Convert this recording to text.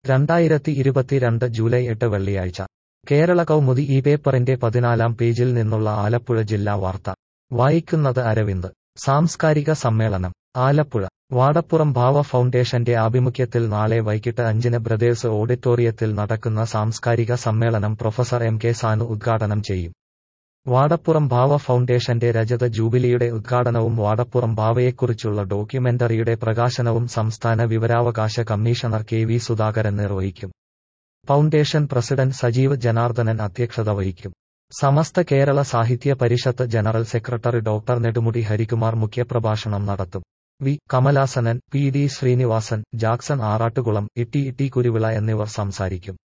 2022 July 8 വെള്ളിയാഴ്ച കേരള കൗമുദി ഈ പേപ്പറിന്റെ 14-ാം പേജിൽ നിന്നുള്ള ആലപ്പുഴ ജില്ലാ വാർത്ത വായിക്കുന്നത് അരവിന്ദ്. സാംസ്കാരിക സമ്മേളനം ആലപ്പുഴ. വാടപ്പുറം ഭാവ ഫൗണ്ടേഷന്റെ ആഭിമുഖ്യത്തിൽ നാളെ വൈകിട്ട് 5-ന് ബ്രദേഴ്സ് ഓഡിറ്റോറിയത്തിൽ നടക്കുന്ന സാംസ്കാരിക സമ്മേളനം പ്രൊഫസർ എം കെ സാനു ഉദ്ഘാടനം ചെയ്യും. വാടപ്പുറം ഭാവ ഫൗണ്ടേഷന്റെ രജത ജൂബിലിയുടെ ഉദ്ഘാടനവും വാടപ്പുറം ഭാവയെക്കുറിച്ചുള്ള ഡോക്യുമെന്ററിയുടെ പ്രകാശനവും സംസ്ഥാന വിവരാവകാശ കമ്മീഷണർ കെ വി സുധാകരൻ നിർവഹിക്കും. ഫൗണ്ടേഷൻ പ്രസിഡന്റ് സജീവ് ജനാർദ്ദനൻ അധ്യക്ഷത വഹിക്കും. Samastha Kerala Sahithya Parishath general secretary doctor Nedumudi Harikumar മുഖ്യപ്രഭാഷണം നടത്തും. V. Kamalasanan, P. D. Sreenivasan, Jackson Arattukulam, Itty Kuruvila എന്നിവർ സംസാരിക്കും.